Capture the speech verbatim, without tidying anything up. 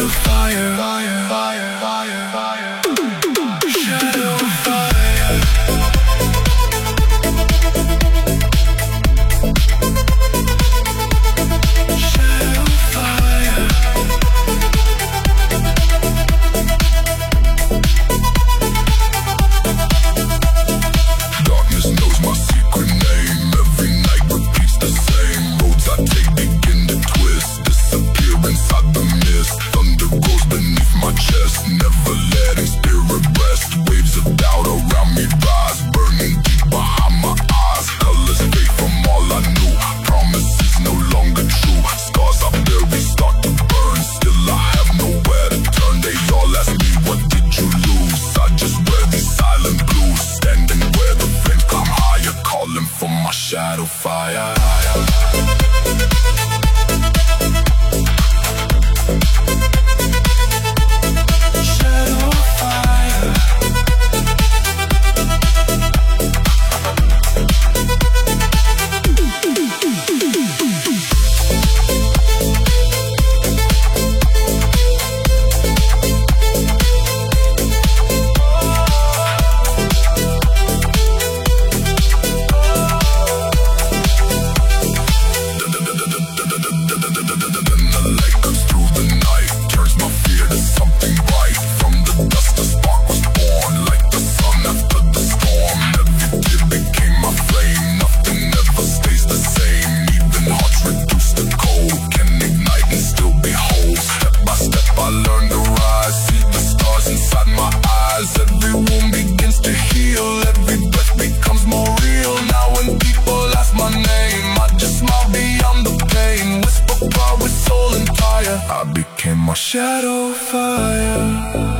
shadow fire, fire, fire, fire, fire. Shadow fire. Shadow fire. Darkness knows my secret name. Every night repeats the same. Roads I take begin to twist, disappear inside the mist. Thunder grows beneath my chest, never letting spirit rest. Waves of doubt around me rise, burning deep behind my eyes. Colors fade from all I knew, promises no longer true. Scars I bury start to burn, still I have nowhere to turn. They all ask me, what did you lose? I just wear these silent blues, standing where the flames come higher, calling for my shadow fire. Shadow fire. I became my shadow fire.